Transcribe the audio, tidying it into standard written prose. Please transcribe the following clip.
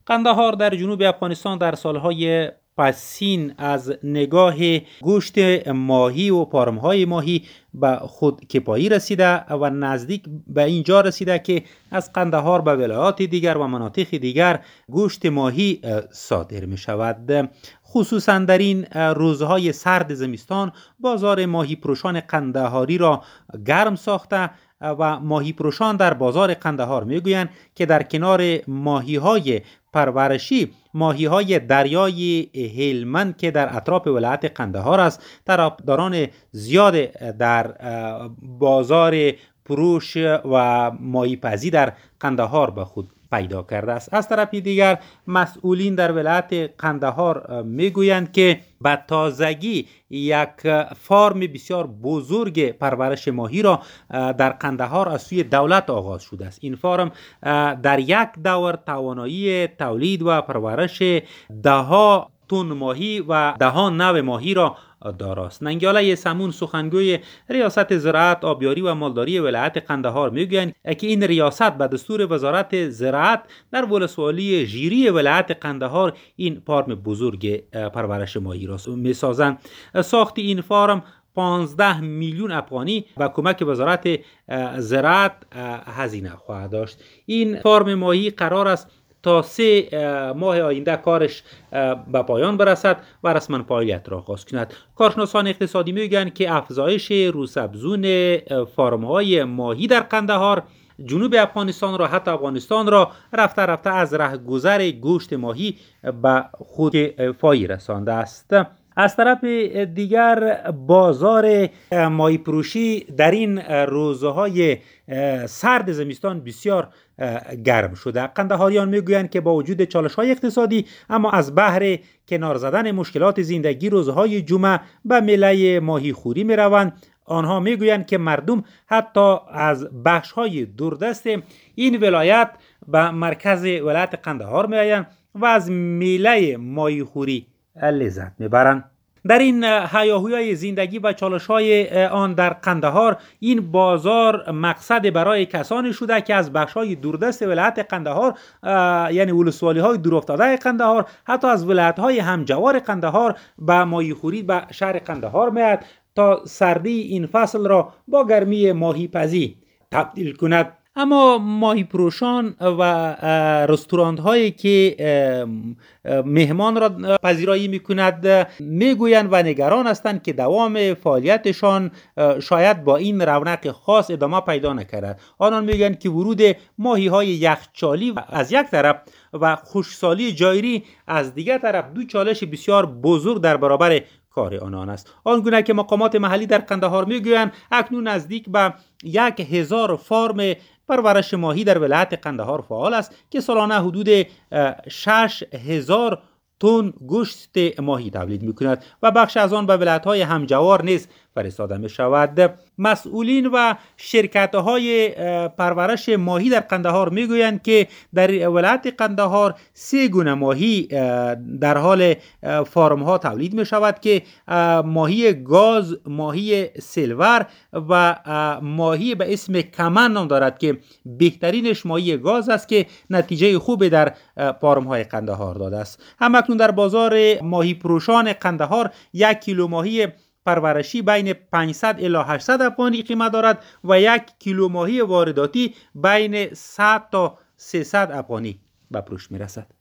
قندهار در جنوب افغانستان در سالهای پسین از نگاه گوشت ماهی و پارمهای ماهی به خود کفایی رسیده و نزدیک به اینجا رسیده که از قندهار به ولایات دیگر و مناطق دیگر گوشت ماهی صادر می شود. خصوصا در این روزهای سرد زمستان بازار ماهی پروشان قندهاری را گرم ساخته و ماهی پروشان در بازار قندهار میگویند که در کنار ماهی های پرورشی ماهی های دریای هلمند که در اطراف ولایت قندهار است طرفداران زیاد در بازار پروش و ماهی پزی در قندهار به خود پیدا کرده است. از طرف دیگر مسئولین در ولایت قندهار میگویند که به تازگی یک فارم بسیار بزرگ پرورش ماهی را در قندهار از سوی دولت آغاز شده است. این فارم در یک دور توانایی تولید و پرورش 10 تن ماهی و 10 نوع ماهی را داراست. ننگیاله سمون سخنگوی ریاست زراعت، آبیاری و مالداری ولایت قندهار میگویند که این ریاست به دستور وزارت زراعت در ولسوالی ژیری ولایت قندهار این فارم بزرگ پرورش ماهی را میسازند. ساخت این فارم 15 میلیون افغانی و کمک وزارت زراعت هزینه خواهد داشت. این فارم ماهی قرار است تا 3 ماه آینده کارش به پایان برسد و رسما فعالیت را آغاز کند. کارشناسان اقتصادی میگویند که افزایش روسبزون فارم‌های ماهی در قندهار جنوب افغانستان را حتی افغانستان را رفته رفته از رهگذر گوشت ماهی به خود کفایی رسانده است. از طرف دیگر بازار ماهی فروشی در این روزهای سرد زمستان بسیار گرم شده. قندهاریان میگویند که با وجود چالش‌های اقتصادی اما از بهر کنار زدن مشکلات زندگی روزهای جمعه به میله ماهی خوری میروند. آنها میگویند که مردم حتی از بخش‌های دوردست این ولایت به مرکز ولایت قندهار میآیند و از میله ماهی خوری لذت میبرند. در این هیاهوی زندگی و چالش‌های آن در قندهار این بازار مقصد برای کسانی شده که از بخش‌های دوردست ولایت قندهار یعنی ولسوالی‌های دورافتاده قندهار حتی از ولایت‌های همجوار قندهار به ماهیخوری به شهر قندهار میاد تا سردی این فصل را با گرمی ماهی پزی تبدیل کند. اما ماهی پروشان و رستوران هایی که مهمان را پذیرایی میکند میگویند و نگران هستند که دوام فعالیتشان شاید با این رونق خاص ادامه پیدا نکرد. آنان میگویند که ورود ماهی های یخچالی از یک طرف و خشکسالی جایری از دیگر طرف دو چالش بسیار بزرگ در برابر کار آنان است. آنگونه که مقامات محلی در قندهار میگویند اکنون نزدیک به 1000 فارم پرورش ماهی در ولایت قندهار فعال است که سالانه حدود 6000 تن گوشت ماهی تولید می‌کند و بخش از آن به ولایت‌های همجوار نیز فرستاده می‌شود. مسئولین و شرکت‌های پرورش ماهی در قندهار می‌گویند که در ولایت قندهار 3 گونه ماهی در حال فارم‌ها تولید می‌شود که ماهی گاز، ماهی سیلور و ماهی به اسم کمن نام دارد که بهترینش ماهی گاز است که نتیجه خوبی در فارم‌های قندهار داده است. همکنون در بازار ماهی پروشان قندهار 1 کیلو ماهی پرورشی بین 500 الی 800 افغانی قیمت دارد و 1 کیلو ماهی وارداتی بین 100 تا 300 افغانی به فروش میرسد.